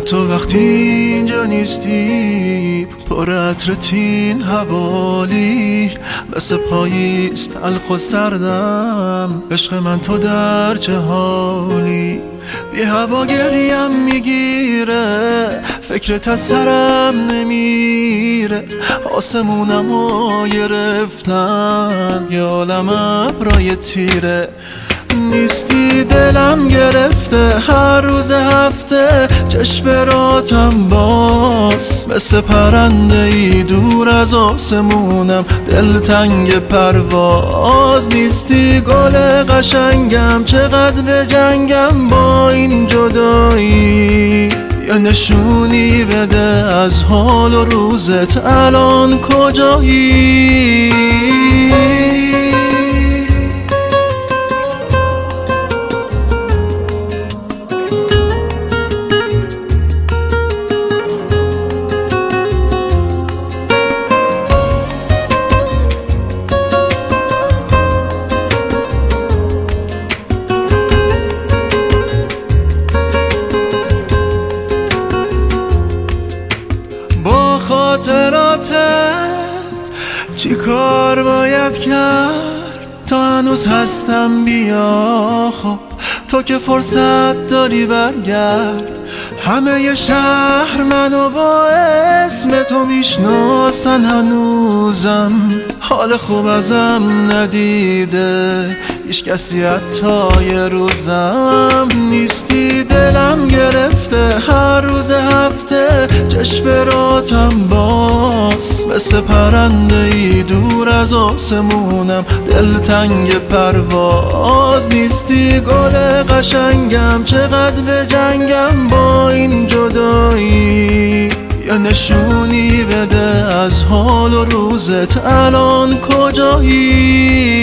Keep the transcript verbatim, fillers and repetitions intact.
تو وقتی اینجا نیستی پر عطرتین حوالی، مثل پاییز تلخ و سردم. عشق من تو در چه حالی؟ بی هوا گریم میگیره، فکرت از سرم نمیره. آسمونم رو گرفتن یه عالم ابرای تیره. نیستی دلم گرفته هر روز هفته، چشم راتم باز مثل پرنده ای دور از آسمونم، دلتنگ پرواز. نیستی گل قشنگم، چقدر بجنگم با این جدایی؟ یا نشونی بده از حال و روزت الان کجایی؟ خاطراتت چی کار باید کرد تا هنوز هستم؟ بیا خب تو که فرصت داری برگرد. همه ی شهر منو با اسم تو میشناسن هنوزم، حال خوب ازم ندیده هیچ کسی حتی یه روزم. نیستی دلم گرفته هر روز هفته، چشم راتم باز مثل پرنده ای دور از آسمونم، دلتنگ پرواز. نیستی گل قشنگم، چقدر بجنگم با این جدایی؟ یا نشونی بده از حال و روزت الان کجایی؟